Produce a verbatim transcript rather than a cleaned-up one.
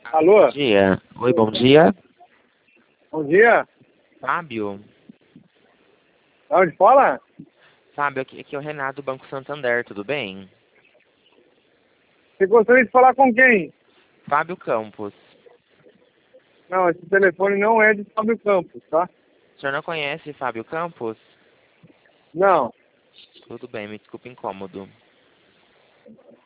Alô? Bom dia. Oi, bom dia. Bom dia. Fábio? Da onde fala? Fábio, aqui, aqui é o Renato do Banco Santander, tudo bem? Você gostaria de falar com quem? Fábio Campos. Não, esse telefone não é de Fábio Campos, tá? O senhor não conhece Fábio Campos? Não. Tudo bem, me desculpe incômodo.